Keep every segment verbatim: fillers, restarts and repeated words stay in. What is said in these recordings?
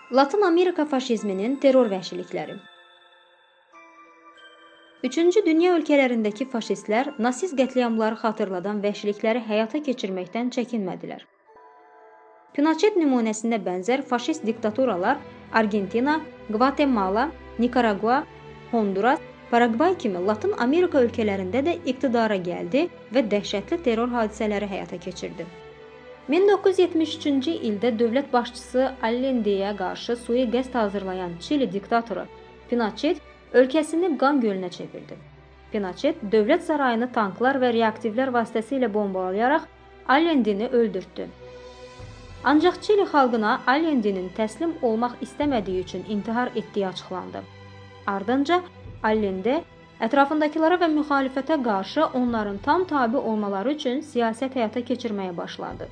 Latın Amerika faşizminin terror vəhşilikləri. Üçüncü dünya ölkələrindəki faşistlər nasist qətliamları xatırladan vəhşilikləri həyata keçirməkdən çəkinmədilər. Pinochet nümunəsinə bənzər faşist diktaturalar Argentina, Gvatemala, Nikaragua, Honduras, Paragvay kimi Latın Amerika ölkələrində də iqtidara gəldi və dəhşətli terror hadisələri həyata keçirdi. min doqquz yüz yetmiş üçüncü ildə dövlət başçısı Allendeyə qarşı sui-qəsd hazırlayan Çili diktatoru Pinochet ölkəsini qan gölünə çevirdi. Pinochet dövlət sarayını tanklar və reaktivlər vasitəsilə bombalayaraq Allendini öldürtdü. Ancaq Çili xalqına Allendinin təslim olmaq istəmədiyi üçün intihar etdiyi açıqlandı. Ardınca Allende ətrafındakılara və müxalifətə qarşı onların tam tabe olmaları üçün siyasət həyata keçirməyə başladı.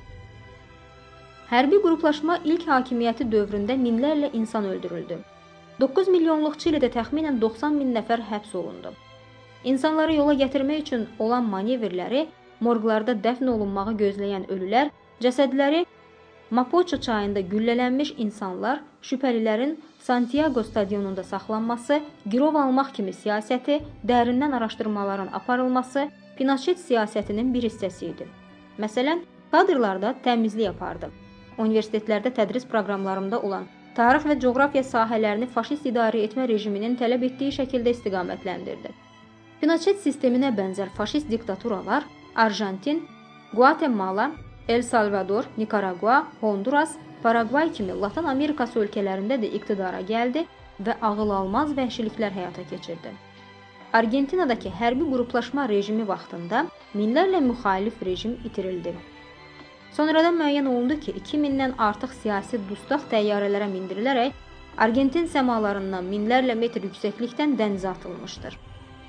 Hərbi qruplaşma ilk hakimiyyəti dövründə minlərlə insan öldürüldü. doqquz milyonluq Çilidə təxminən doxsan min nəfər həbs olundu. İnsanları yola gətirmək üçün olan manevrləri, morqlarda dəfn olunmağı gözləyən ölülər, cəsədləri Mapoço çayında güllələnmiş insanlar, şübhəlilərin Santiago stadionunda saxlanması, girov almaq kimi siyasəti, dərindən araşdırmaların aparılması Pinochet siyasətinin bir hissəsi idi. Məsələn, kadrlarda təmizlik apardı. Universitetlərdə tədris proqramlarında olan tarix və coğrafiya sahələrini faşist idarə etmə rejiminin tələb etdiyi şəkildə istiqamətləndirdi. Pinochet sisteminə bənzər faşist diktaturalar Arjantin, Guatemala, El Salvador, Nikaragua, Honduras, Paragvay kimi Latın Amerikası ölkələrində də iqtidara gəldi və ağılalmaz vəhşiliklər həyata keçirdi. Argentinadakı hərbi qruplaşma rejimi vaxtında minlərlə müxalif rejim itirildi. Sonradan müəyyən olundu ki, iki mindən artıq siyasi dustaq təyyarələrə mindirilərək Argentin səmalarından minlərlə metr yüksəklikdən dənizə atılmışdır.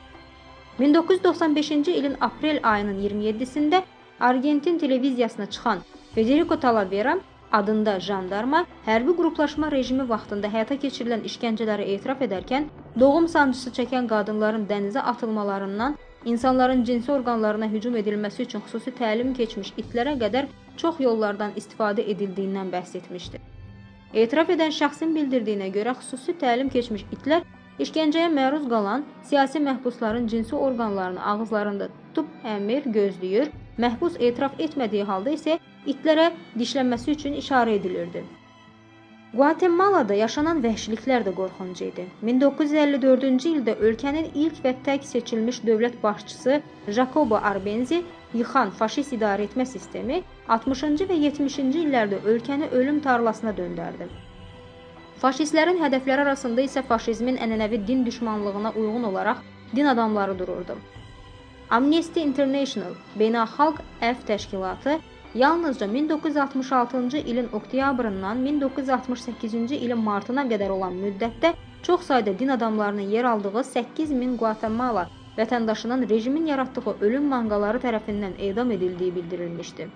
min doqquz yüz doxsan beşinci ilin aprel ayının iyirmi yeddisində Argentin televiziyasına çıxan Federico Talavera adında jandarma hərbi qruplaşma rejimi vaxtında həyata keçirilən işgəncələri etiraf edərkən doğum sancısı çəkən qadınların dənizə atılmalarından insanların cinsi orqanlarına hücum edilməsi üçün xüsusi təlim keçmiş itlərə qədər çox yollardan istifadə edildiyindən bəhs etmişdir. Etiraf edən şəxsin bildirdiyinə görə xüsusi təlim keçmiş itlər işgəncəyə məruz qalan siyasi məhbusların cinsi orqanlarını ağızlarında tutub əmir gözləyir, məhbus etiraf etmədiyi halda isə itlərə dişlənməsi üçün işarə edilirdi. Guatemalada yaşanan vəhşiliklər də qorxunc idi. min doqquz yüz əlli dördüncü ildə ölkənin ilk və tək seçilmiş dövlət başçısı Jacobo Arbenzi yıxan faşist idarə etmə sistemi altmışıncı və yetmişinci illərdə ölkəni ölüm tarlasına döndərdi. Faşistlərin hədəfləri arasında isə faşizmin ənənəvi din düşmanlığına uyğun olaraq din adamları dururdu. Amnesty International beynəlxalq əfv təşkilatı yalnızca min doqquz yüz altmış altıncı ilin oktyabrından min doqquz yüz altmış səkkizinci ilin martına qədər olan müddətdə çox sayda din adamlarının yer aldığı səkkiz min Guatemala vətəndaşının rejimin yaratdığı ölüm manqaları tərəfindən edam edildiyi bildirilmişdi.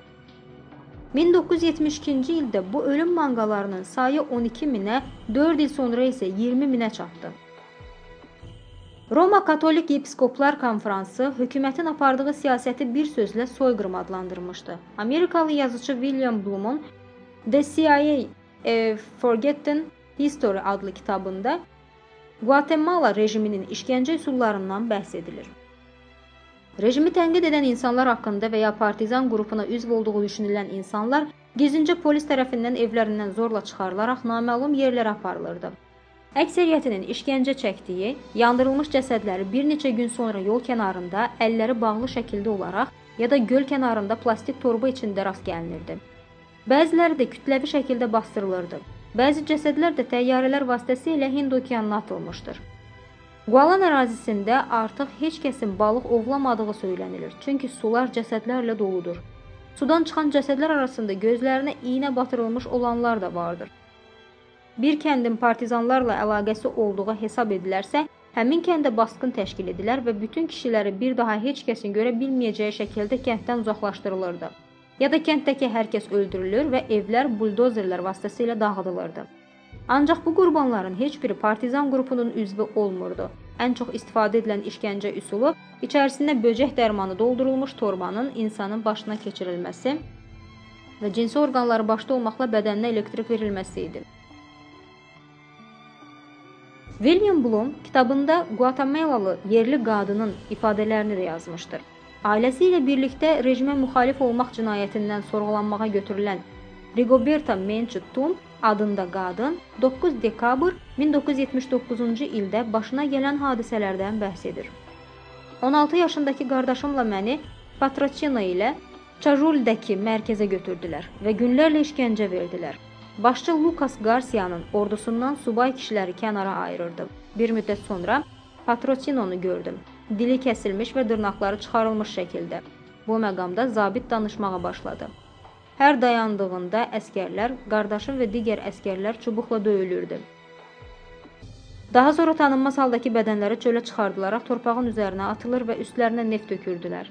min doqquz yüz yetmiş ikinci ildə bu ölüm manqalarının sayı on iki minə, dörd il sonra isə iyirmi minə çatdı. Roma Katolik Yepiskoplar Konfransı hökumətin apardığı siyasəti bir sözlə soyqırım adlandırmışdı. Amerikalı yazıcı William Blum'un The C I A A Forgotten History adlı kitabında Guatemala rejiminin işgəncə üsullarından bəhs edilir. Rejimi tənqid edən insanlar haqqında və ya partizan qrupuna üzv olduğu düşünülən insanlar gizlincə polis tərəfindən evlərindən zorla çıxarılaraq naməlum yerlərə aparılırdı. Əksəriyyətinin işgəncə çəkdiyi, yandırılmış cəsədləri bir neçə gün sonra yol kənarında əlləri bağlı şəkildə olaraq ya da göl kənarında plastik torba içində rast gəlinirdi. Bəziləri də kütləvi şəkildə bastırılırdı. Bəzi cəsədlər də təyyarələr vasitəsilə Hind okeanına atılmışdır. Gualan ərazisində artıq heç kəsin balıq ovlamadığı söylənilir, çünki sular cəsədlərlə doludur. Sudan çıxan cəsədlər arasında gözlərinə iynə batırılmış olanlar da vardır. Bir kəndin partizanlarla əlaqəsi olduğu hesab edilərsə, həmin kəndə basqın təşkil edilər və bütün kişiləri bir daha heç kəsin görə bilməyəcəyi şəkildə kənddən uzaqlaşdırılırdı. Ya da kənddəki hər kəs öldürülür və evlər buldozerlər vasitəsilə dağıdılırdı. Ancaq bu qurbanların heç biri partizan qrupunun üzvü olmurdu. Ən çox istifadə edilən işgəncə üsulu içərisində böcək dərmanı doldurulmuş torbanın insanın başına keçirilməsi və cinsi orqanları başda olmaqla bədəninə elektrik verilməsi idi. William Bloom kitabında Guatemalalı yerli qadının ifadələrini də yazmışdır. Ailəsi ilə birlikdə rejimə müxalif olmaq cinayətindən sorğulanmağa götürülən Rigoberta Menchu Tum adında qadın doqquz dekabr min doqquz yüz yetmiş doqquzuncu ildə başına gələn hadisələrdən bəhs edir. on altı yaşındakı qardaşımla məni Patrocino ilə Chajuldəki mərkəzə götürdülər və günlərlə işgəncə verdilər. Başçı Lucas Garcia'nın ordusundan subay kişiləri kənara ayırırdı. Bir müddət sonra Patrocinonu gördüm. Dili kəsilmiş və dırnaqları çıxarılmış şəkildə. Bu məqamda zabit danışmağa başladı. Hər dayandığında əskərlər, qardaşım və digər əskərlər çubuqla döyülürdü. Daha sonra tanınmaz haldakı bədənləri çölə çıxardılaraq torpağın üzərinə atılır və üstlərinə neft dökürdülər.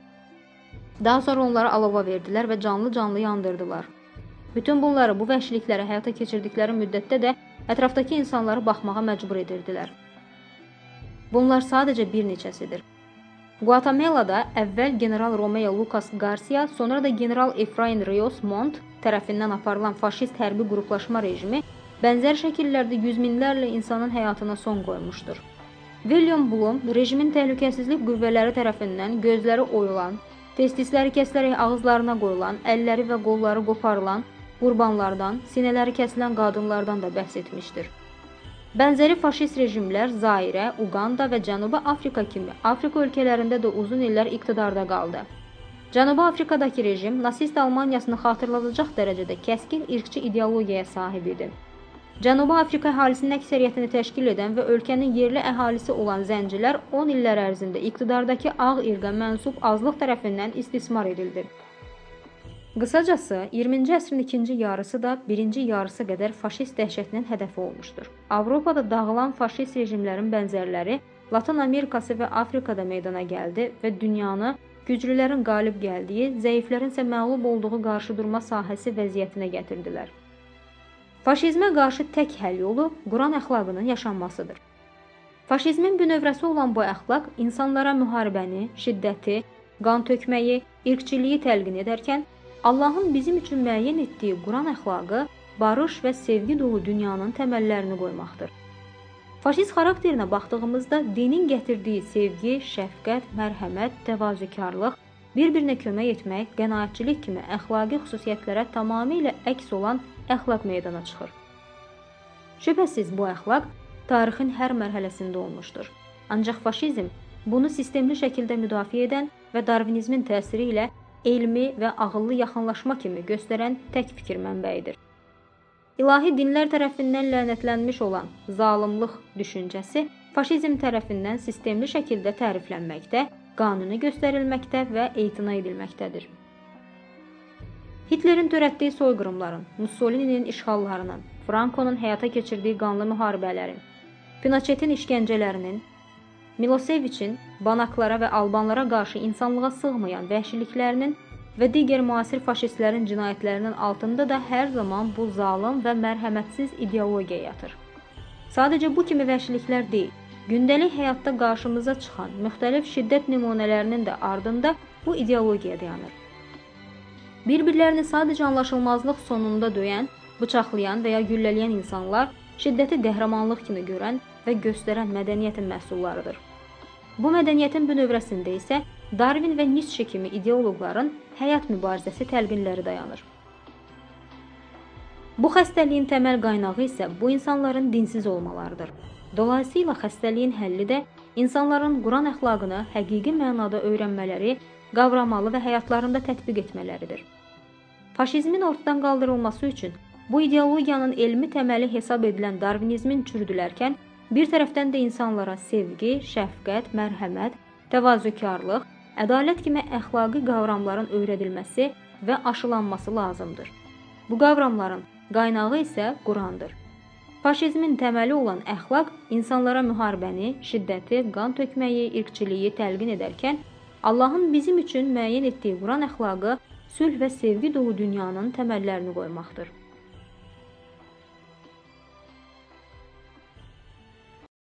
Daha sonra onları alova verdilər və canlı-canlı yandırdılar. Bütün bunları, bu vəhşilikləri həyata keçirdikləri müddətdə də ətrafdakı insanları baxmağa məcbur edirdilər. Bunlar sadəcə bir neçəsidir. Guatemala'da əvvəl general Romeo Lucas Garcia, sonra da general Efrain Rios Montt tərəfindən aparılan faşist hərbi qruplaşma rejimi bənzər şəkillərdə yüz minlərlə insanın həyatına son qoymuşdur. William Bloom rejimin təhlükəsizlik qüvvələri tərəfindən gözləri oyulan, testisləri kəsilərək ağızlarına qoyulan, əlləri və qolları qoparılan qurbanlardan, sinələri kəsilən qadınlardan da bəhs etmişdir. Bənzəri faşist rejimlər Zairə, Uganda və Cənubi Afrika kimi Afrika ölkələrində də uzun illər iqtidarda qaldı. Cənubi Afrikadakı rejim nasist Almaniyasını xatırladacaq dərəcədə kəskin irqçi ideologiyaya sahib idi. Cənubi Afrika əhalisinin əksəriyyətini təşkil edən və ölkənin yerli əhalisi olan zəncilər on illər ərzində iqtidardakı ağ irqə mənsub azlıq tərəfindən istismar edildi. Qısacası, iyirminci əsrin ikinci yarısı da birinci yarısı qədər faşist dəhşətinin hədəfi olmuşdur. Avropada dağılan faşist rejimlərin bənzərləri Latin Amerikası və Afrikada meydana gəldi və dünyanı güclülərin qalib gəldiyi, zəiflərin isə məğlub olduğu qarşıdurma sahəsi vəziyyətinə gətirdilər. Faşizmə qarşı tək həll yolu Quran əxlaqının yaşanmasıdır. Faşizmin bünövrəsi olan bu əxlaq insanlara müharibəni, şiddəti, qan tökməyi, irqçiliyi təlqin edərkən, Allahın bizim üçün müəyyən etdiyi Quran əxlaqı barış və sevgi dolu dünyanın təməllərini qoymaqdır. Faşist xarakterinə baxdığımızda dinin gətirdiyi sevgi, şəfqət, mərhəmət, təvazökarlıq, bir-birinə kömək etmək, qənaətçilik kimi əxlaqi xüsusiyyətlərə tamamilə əks olan əxlaq meydana çıxır. Şübhəsiz bu əxlaq tarixin hər mərhələsində olmuşdur. Ancaq faşizm bunu sistemli şəkildə müdafiə edən və darvinizmin təsiri ilə elmi və ağıllı yaxınlaşma kimi göstərən tək fikir mənbəyidir. İlahi dinlər tərəfindən lənətlənmiş olan zalımlıq düşüncəsi faşizm tərəfindən sistemli şəkildə təriflənməkdə, qanuni göstərilməkdə və etina edilməkdədir. Hitlerin törətdiyi soyqırımların, Mussolini'nin işğallarının, Franco'nun həyata keçirdiyi qanlı müharibələrin, Pinochetin işgəncələrinin, Miloseviçin banaklara və albanlara qarşı insanlığa sığmayan vəhşiliklərinin və digər müasir faşistlərin cinayətlərinin altında da hər zaman bu zalım və mərhəmətsiz ideologiya yatır. Sadəcə bu kimi vəhşiliklər deyil, gündəlik həyatda qarşımıza çıxan müxtəlif şiddət nümunələrinin də ardında bu ideologiya dayanır. Bir-birlərini sadəcə anlaşılmazlıq sonunda döyən, bıçaqlayan və ya güllələyən insanlar şiddəti qəhrəmanlıq kimi görən və göstərən mədəniyyətin məhsullarıdır. Bu mədəniyyətin bünövrəsində isə Darwin və Nietzsche kimi ideoloqların həyat mübarizəsi təlqinləri dayanır. Bu xəstəliyin təməl qaynağı isə bu insanların dinsiz olmalarıdır. Dolayısıyla xəstəliyin həlli də insanların Quran əxlaqını həqiqi mənada öyrənmələri, qavramalı və həyatlarında tətbiq etmələridir. Faşizmin ortadan qaldırılması üçün bu ideologiyanın elmi təməli hesab edilən darvinizmin çürüdülərkən, bir tərəfdən də insanlara sevgi, şəfqət, mərhəmət, təvazökarlıq, ədalət kimi əxlaqi qavramların öyrədilməsi və aşılanması lazımdır. Bu qavramların qaynağı isə Qurandır. Faşizmin təməli olan əxlaq insanlara müharibəni, şiddəti, qan tökməyi, irqçiliyi təlqin edərkən, Allahın bizim üçün müəyyən etdiyi Quran əxlaqı sülh və sevgi dolu dünyanın təməllərini qoymaqdır.